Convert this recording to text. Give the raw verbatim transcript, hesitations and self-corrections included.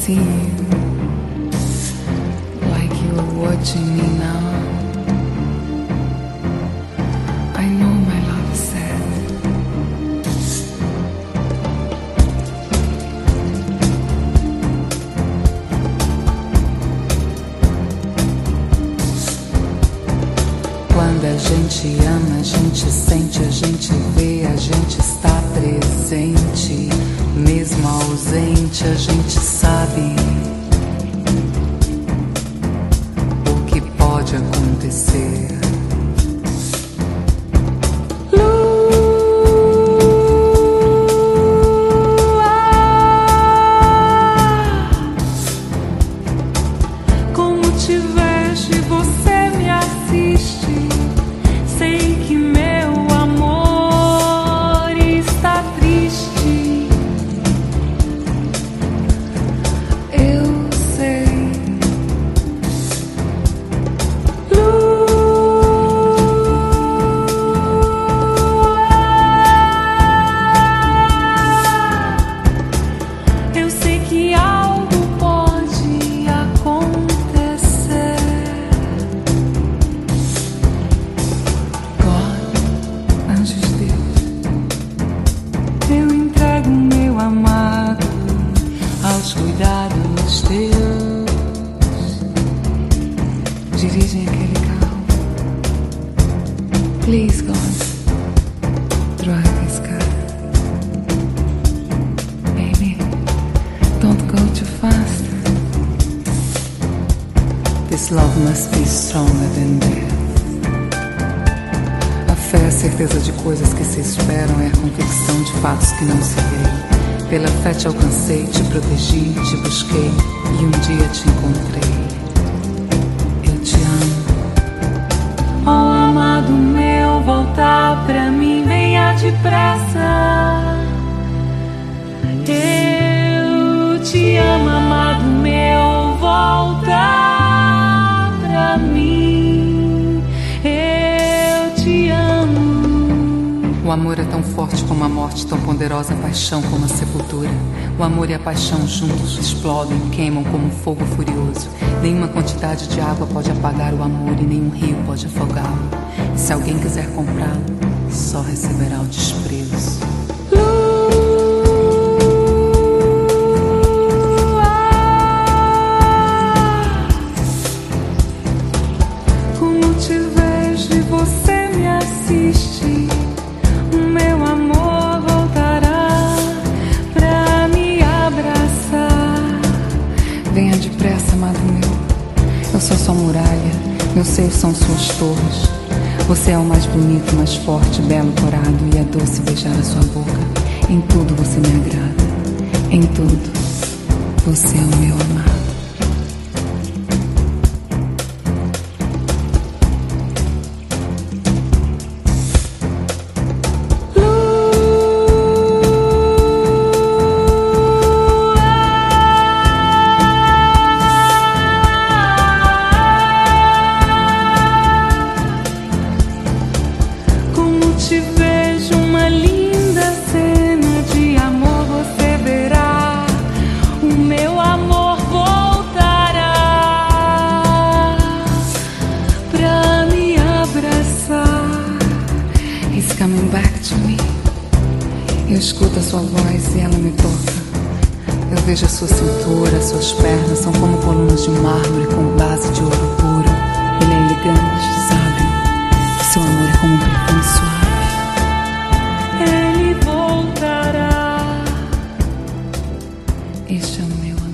see you like you are watching me now. I know my love is sad. Quando a gente ama, a gente sente, a gente vê, a gente está presente. Mesmo ausente, a gente sabe o que pode acontecer. Dirigem aquele carro. Please, God, drive this car. Baby, don't go too fast. This love must be stronger than death. A fé é a certeza de coisas que se esperam, é a convicção de fatos que não se veem. Pela fé te alcancei, te protegi, te busquei e um dia te encontrei. Oh, amado meu, volta pra mim, venha depressa. Eu te amo, amado meu, volta pra mim. Eu te amo. O amor é tão forte como a morte, tão poderosa a paixão como a sepultura. O amor e a paixão juntos explodem, queimam como um fogo furioso. Nenhuma quantidade de água pode apagar o amor e nenhum rio pode afogá-lo. E se alguém quiser comprá-lo, só receberá o desprezo. Como te vejo e você me assiste, o meu amor voltará pra me abraçar. Venha depressa, amado meu. Eu sou sua muralha, meus seios são suas torres. Você é o mais bonito, mais forte, belo, corado, e é doce beijar a sua boca. Em tudo você me agrada, em tudo você é o meu amado. Te vejo uma linda cena de amor, você verá, o meu amor voltará pra me abraçar. He's coming back to me. Eu escuto a sua voz e ela me toca. Eu vejo a sua cintura, suas pernas são como colunas de mármore com base de ouro puro. Ele é elegante, sabe? Seu amor é como um perfume suave. Ele voltará. Este é o meu amor.